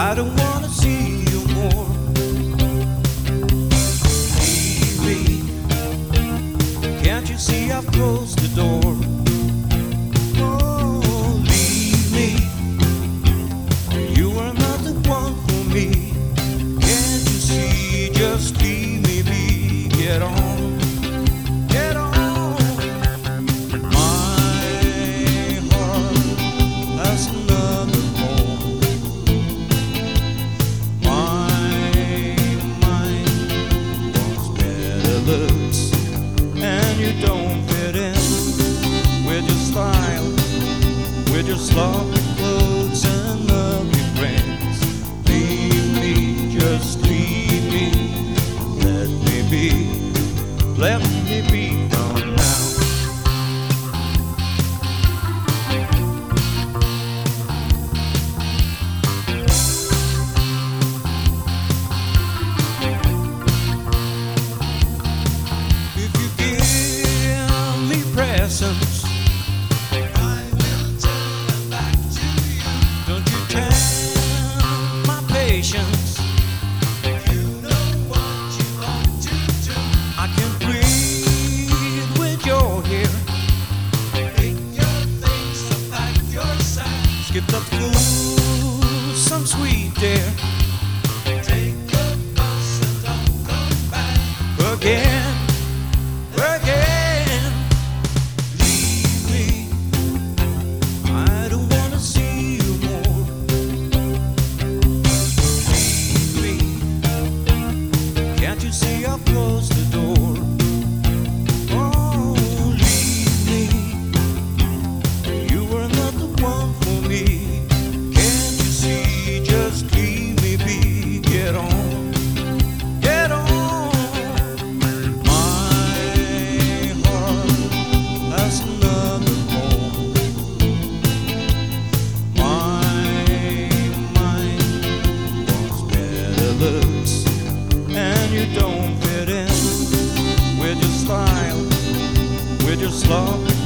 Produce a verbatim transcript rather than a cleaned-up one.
I don't wanna see you more. Leave me. Can't you see I've closed the door? Oh, leave me. You are not the one for me. Can't you see? Just leave me be. Get on, get on. My heart has another home. My mind wants better looks, and you don't fit in with your style, with your sloppy clothes and ugly friends. Leave me, just leave me, let me be, let me be gone now. If you give me presents, I will turn them back to you. Don't you tempt my patience. You know what you ought to do. I can breathe with your here. Pick your things up, pack your sack. Skip the food, some sweet dear. Take a bus and don't come back again, again. Leave me. I don't wanna see you more. Leave me. Can't you see I've closed the door? Oh, leave me. You were not the one for me. Can't you see? Just leave me be. Get on, get on. My heart has another home. My mind wants better looks, and you don't fit in with your style, with your sloppy